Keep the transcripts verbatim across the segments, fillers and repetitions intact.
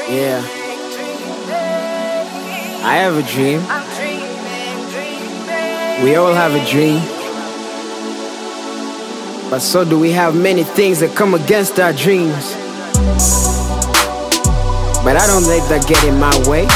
Yeah. I have a dream. We all have a dream. But so do we have many things that come against our dreams. But I don't let that get in my way.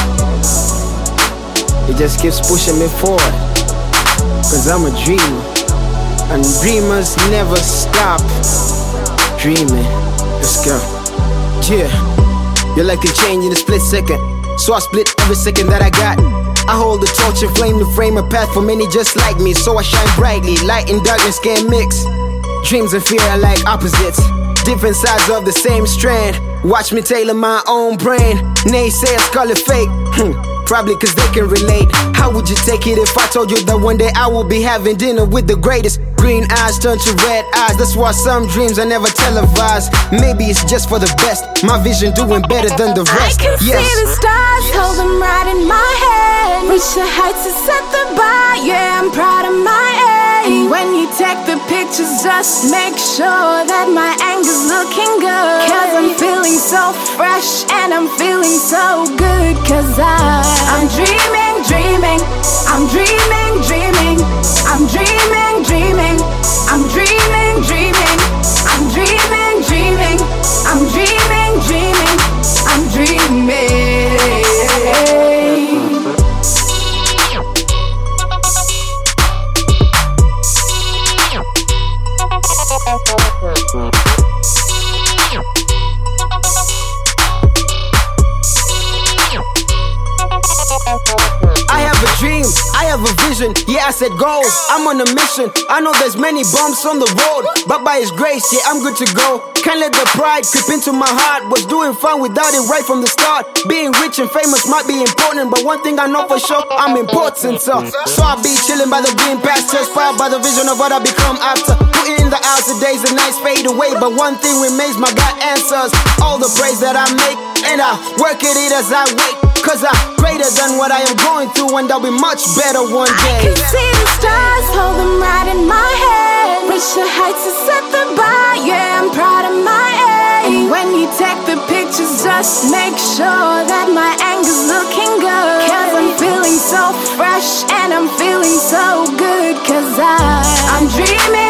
It just keeps pushing me forward. Cause I'm a dreamer. And dreamers never stop dreaming. Let's go. Yeah. Your life can change in a split second. So I split every second that I got. I hold the torch and flame to frame a path for many just like me. So I shine brightly. Light and darkness can't mix. Dreams and fear are like opposites, different sides of the same strand. Watch me tailor my own brain. Naysayers call it fake. Hmm. Probably cause they can relate. How would you take it if I told you that one day I will be having dinner with the greatest? Green eyes turn to red eyes. That's why some dreams are never televised. Maybe it's just for the best. My vision doing better than the rest. I can yes. see the stars, hold them right in my hand. Reach the heights and set the bar. Yeah, I'm proud of my aim. And when you take the pictures, just make sure that my angle's looking good. Cause I'm feeling so fresh and I'm feeling so good. Cause I I'm dreaming, dreaming, I'm dreaming, dreaming, I'm dreaming, dreaming, I'm dreaming, dreaming, I'm dreaming, dreaming, I'm dreaming, dreaming, I'm dreaming. I have a dream, I have a vision, yeah I said go, I'm on a mission. I know there's many bumps on the road, but by His grace, yeah I'm good to go. Can't let the pride creep into my heart. Was doing fine without it right from the start. Being rich and famous might be important, but one thing I know for sure, I'm important. So, so I'll be chilling by the green pastures, inspired by the vision of what I become after. Putting in the hours, the days and nights fade away, but one thing remains, my God answers all the praise that I make, and I work at it as I wait. Cause I'm greater than what I am going through, and I'll be much better one day. I can see the stars, hold them right in my hand. Reach the heights and set the bar, yeah, I'm proud of my aim. And when you take the pictures, just make sure that my angle's looking good. Cause I'm feeling so fresh and I'm feeling so good. Cause I, I'm dreaming.